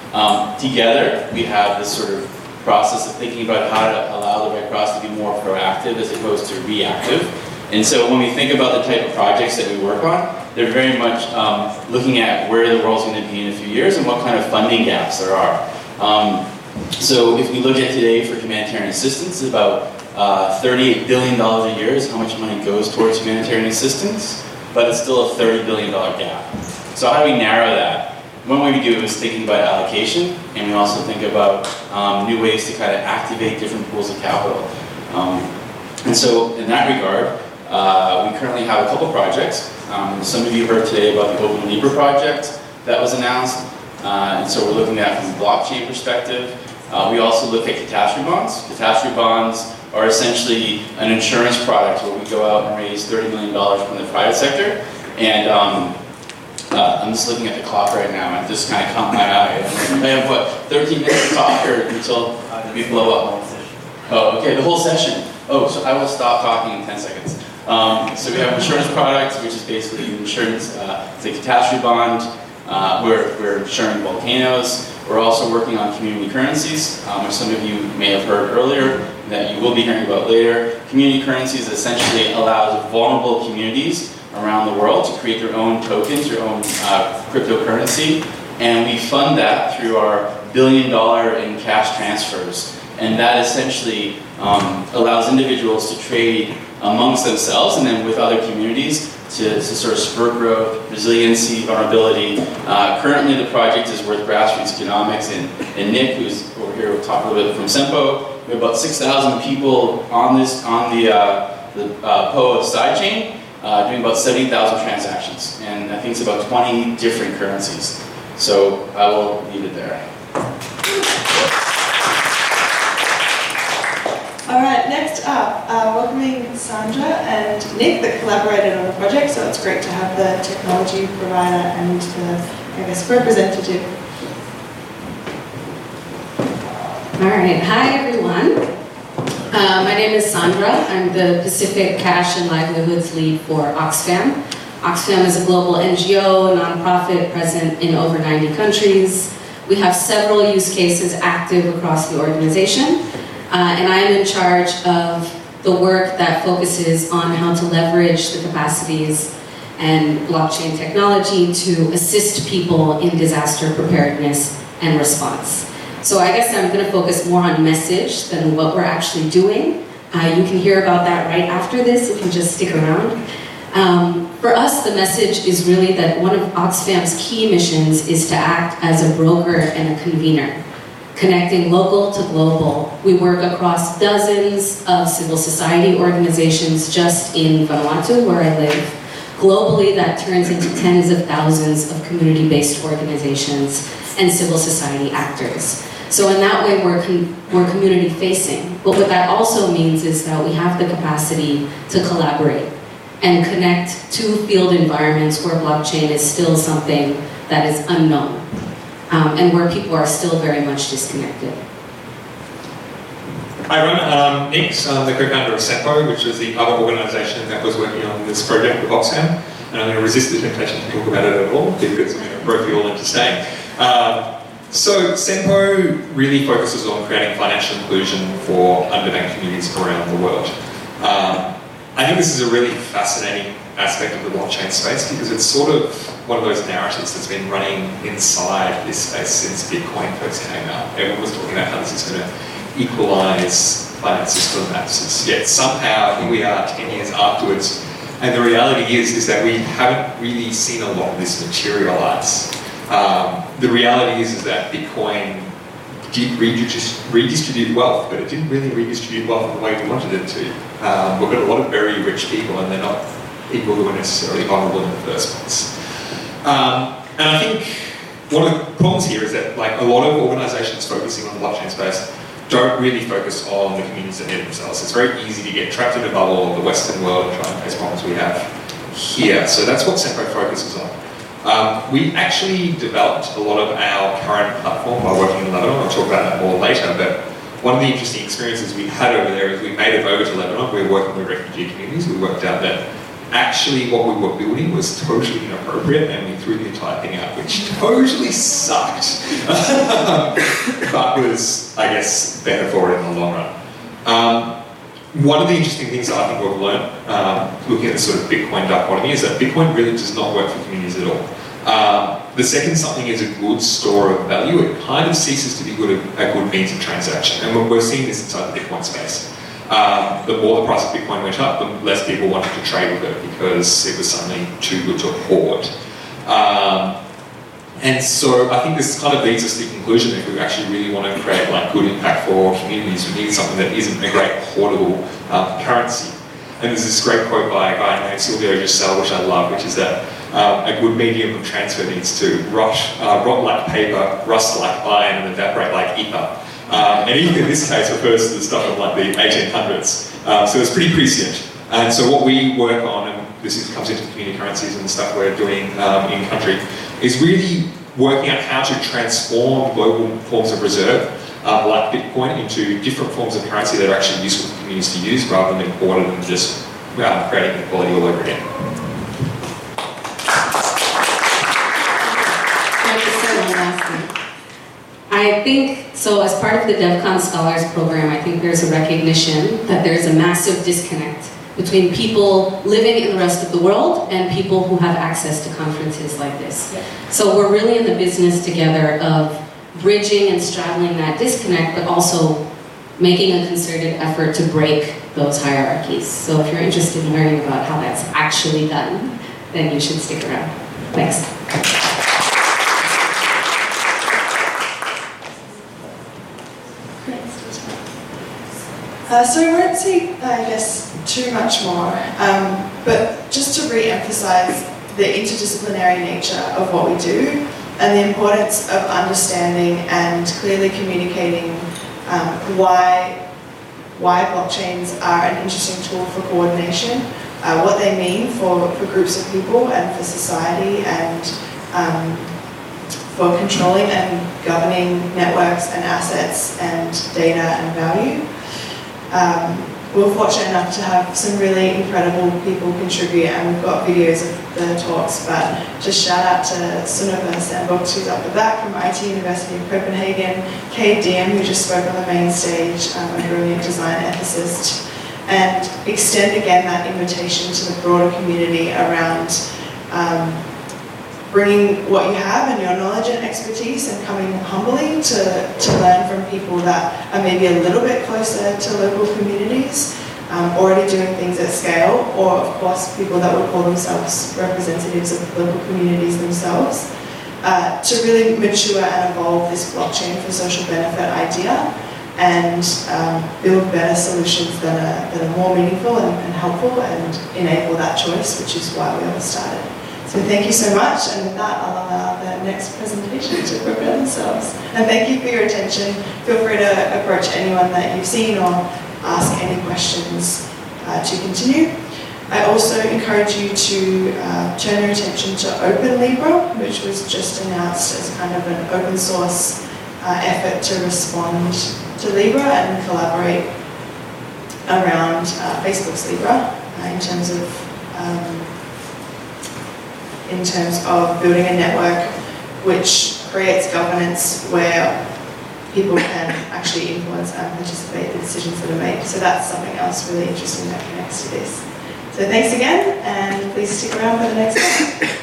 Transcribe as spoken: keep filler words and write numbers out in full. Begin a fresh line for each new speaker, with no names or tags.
Um, together, we have this sort of process of thinking about how to allow the Red Cross to be more proactive as opposed to reactive. And so when we think about the type of projects that we work on, they're very much um, looking at where the world's going to be in a few years and what kind of funding gaps there are. Um, so if we look at today for humanitarian assistance, about uh, thirty-eight billion dollars a year is how much money goes towards humanitarian assistance, but it's still a thirty billion dollars gap. So how do we narrow that? One way we do it is thinking about allocation, and we also think about um, new ways to kind of activate different pools of capital. Um, and so in that regard, uh, we currently have a couple projects. Um, some of you heard today about the Open Libra project that was announced, uh, and so we're looking at it from a blockchain perspective. Uh, we also look at catastrophe bonds. Catastrophe bonds are essentially an insurance product where we go out and raise thirty million dollars from the private sector. And um, uh, I'm just looking at the clock right now, and it just kind of caught my eye. I have, what, thirteen minutes to talk or until we blow up? Oh, okay, the whole session. Oh, so I will stop talking in ten seconds. Um, so we have insurance products, which is basically insurance. Uh, it's a catastrophe bond. Uh, we're, we're insuring volcanoes. We're also working on community currencies, um, which some of you may have heard earlier, that you will be hearing about later. Community currencies essentially allows vulnerable communities around the world to create their own tokens, their own uh, cryptocurrency, and we fund that through our billion dollar in cash transfers. And that essentially um, allows individuals to trade amongst themselves and then with other communities to, to sort of spur growth, resiliency, vulnerability. Uh, currently the project is with Grassroots Economics, and, and Nick, who's over here, will talk a little bit from Sempo. We have about six thousand people on this on the, uh, the uh, P O A sidechain, uh, doing about seventy thousand transactions. And I think it's about twenty different currencies. So I will leave it there.
All right, next up, uh, welcoming Sandra and Nick that collaborated on the project, so it's great to have the technology provider and the, I guess, representative.
All right, hi everyone. Uh, my name is Sandra. I'm the Pacific Cash and Livelihoods Lead for Oxfam. Oxfam is a global N G O, nonprofit present in over ninety countries. We have several use cases active across the organization. Uh, and I am in charge of the work that focuses on how to leverage the capacities and blockchain technology to assist people in disaster preparedness and response. So I guess I'm going to focus more on message than what we're actually doing. Uh, you can hear about that right after this if you just stick around. Um, for us, the message is really that one of Oxfam's key missions is to act as a broker and a convener. Connecting local to global. We work across dozens of civil society organizations just in Vanuatu, where I live. Globally, that turns into tens of thousands of community-based organizations and civil society actors. So in that way, we're, con we're community-facing. But what that also means is that we have the capacity to collaborate and connect to field environments where blockchain is still something that is unknown. Um, and where people are still very much disconnected.
Hi everyone, I'm Nick, so I'm the co-founder of Sempo, which is the other organisation that was working on this project with Oxfam, and I'm going to resist the temptation to talk about it at all, because I'm going to rope you all into staying. Um, so Sempo really focuses on creating financial inclusion for underbanked communities around the world. Um, I think this is a really fascinating aspect of the blockchain space, because it's sort of one of those narratives that's been running inside this space since Bitcoin first came out. Everyone was talking about how this is going to equalize finances for the masses. Yet somehow here we are ten years afterwards, and the reality is, is that we haven't really seen a lot of this materialize. Um, the reality is, is that Bitcoin did redist redistribute wealth, but it didn't really redistribute wealth in the way we wanted it to. Um, we've got a lot of very rich people, and they're not people who are necessarily vulnerable in the first place. Um, and I think one of the problems here is that, like, a lot of organisations focusing on the blockchain space don't really focus on the communities that need themselves. It's very easy to get trapped in a bubble of the Western world and try and face problems we have here. So that's what Sempo focuses on. Um, we actually developed a lot of our current platform by working in Lebanon. I'll talk about that more later, but one of the interesting experiences we had over there is we made it over to Lebanon. We were working with refugee communities. We worked out that actually what we were building was totally inappropriate and we threw the entire thing out, which totally sucked. But was, I guess, better for it in the long run. Um, one of the interesting things that I think we've learned, um, looking at the sort of Bitcoin dichotomy, is that Bitcoin really does not work for communities at all. Um, the second something is a good store of value, it kind of ceases to be good a, a good means of transaction. And we're, we're seeing this inside the Bitcoin space. Um, the more the price of Bitcoin went up, the less people wanted to trade with it because it was suddenly too good to hoard. Um, and so I think this kind of leads us to the conclusion that if we actually really want to create like good impact for communities, we need something that isn't a great hoardable um, currency. And there's this great quote by a guy named Silvio Giselle, which I love, which is that um, a good medium of transfer needs to rot, uh, rot like paper, rust like iron, and evaporate like ether. Um, and even in this case refers to the stuff of like the eighteen hundreds. Um, so it's pretty prescient. And so what we work on, and this is, comes into community currencies and the stuff we're doing um, in country, is really working out how to transform global forms of reserve, um, like Bitcoin, into different forms of currency that are actually useful for communities to use rather than import it and just um, creating inequality all over again.
I think, so as part of the DevCon Scholars Program, I think there's a recognition that there's a massive disconnect between people living in the rest of the world and people who have access to conferences like this. Yeah. So we're really in the business together of bridging and straddling that disconnect, but also making a concerted effort to break those hierarchies. So if you're interested in learning about how that's actually done, then you should stick around. Thanks.
Uh, so we won't see, I guess, too much more, um, but just to re-emphasize the interdisciplinary nature of what we do and the importance of understanding and clearly communicating um, why, why blockchains are an interesting tool for coordination, uh, what they mean for, for groups of people and for society and um, for controlling and governing networks and assets and data and value. Um, we're fortunate enough to have some really incredible people contribute, and we've got videos of the talks, but just shout out to Sunniva Sandbox, who's up the back from I T University of Copenhagen, Kate Diem, who just spoke on the main stage, um, a brilliant design ethicist, and extend again that invitation to the broader community around um, bringing what you have and your knowledge and expertise and coming humbly to, to learn from people that are maybe a little bit closer to local communities, um, already doing things at scale, or of course people that would call themselves representatives of local communities themselves, uh, to really mature and evolve this blockchain for social benefit idea and um, build better solutions that are, that are more meaningful and, and helpful and enable that choice, which is why we all started. So thank you so much, and with that I'll allow the next presentation to prepare themselves. And thank you for your attention. Feel free to approach anyone that you've seen or ask any questions uh, to continue. I also encourage you to uh, turn your attention to OpenLibra, which was just announced as kind of an open source uh, effort to respond to Libra and collaborate around uh, Facebook's Libra uh, in terms of um, in terms of building a network which creates governance where people can actually influence and participate in the decisions that are made. So that's something else really interesting that connects to this. So thanks again, and please stick around for the next one.